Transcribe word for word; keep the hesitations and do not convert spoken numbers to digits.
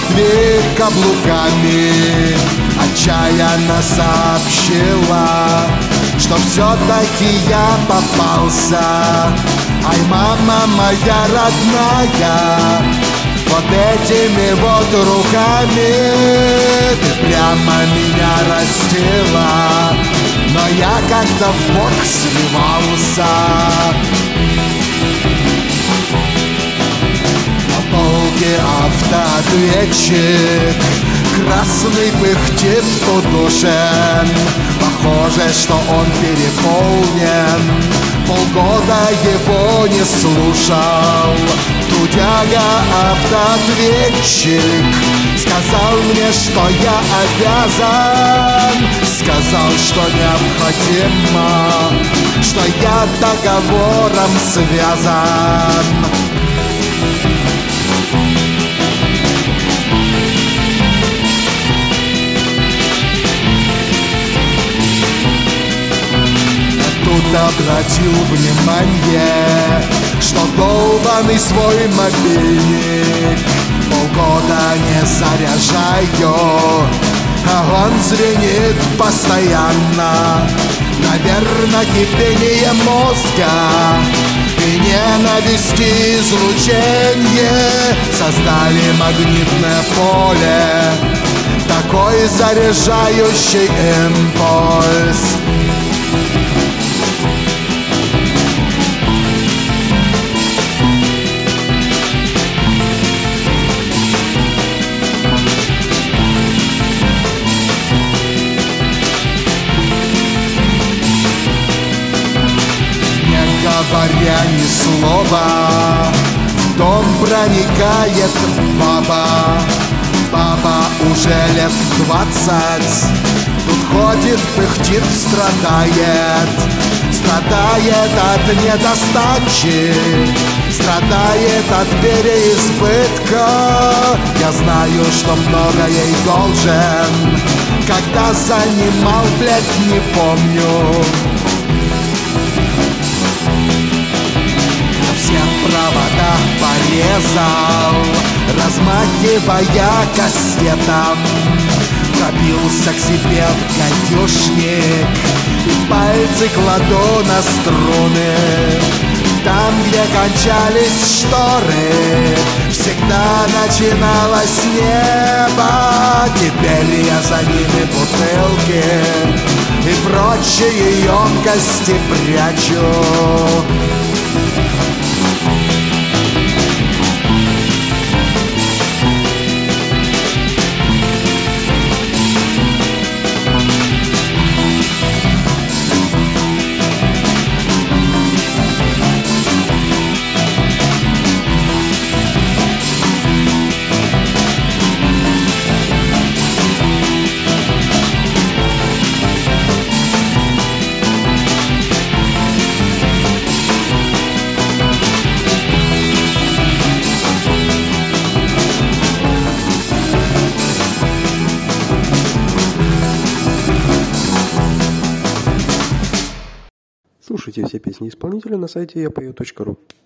дверь каблуками, отчаянно сообщила, что все-таки я попался. Ай, мама моя родная, вот этими вот руками ты прямо меня растила, но я как-то в бок сливался. На полке автоответчик красный пыхтит удушен. Похоже, что он переполнен. Полгода его не слушал. Трудяга автоответчик сказал мне, что я обязан. Сказал, что необходимо, что я договором связан. Тут обратил внимание, что долбанный свой мобильник полгода не заряжаю, а он звенит постоянно. Наверное, кипение мозга и ненависть и излучение создали магнитное поле, такой заряжающий импульс. Говоря ни слова, в дом проникает баба. Баба уже лет двадцать, тут ходит, пыхтит, страдает. Страдает от недостачи, страдает от переизбытка. Я знаю, что много ей должен, когда занимал, блядь, не помню. Все провода порезал, размахивая кастетом. Пробился к себе в гадюшник и пальцы кладу на струны. Там, где кончались шторы, всегда начиналось небо. Теперь я за ними бутылки и прочие емкости прячу. Слушайте все песни исполнителя на сайте я пою точка ру.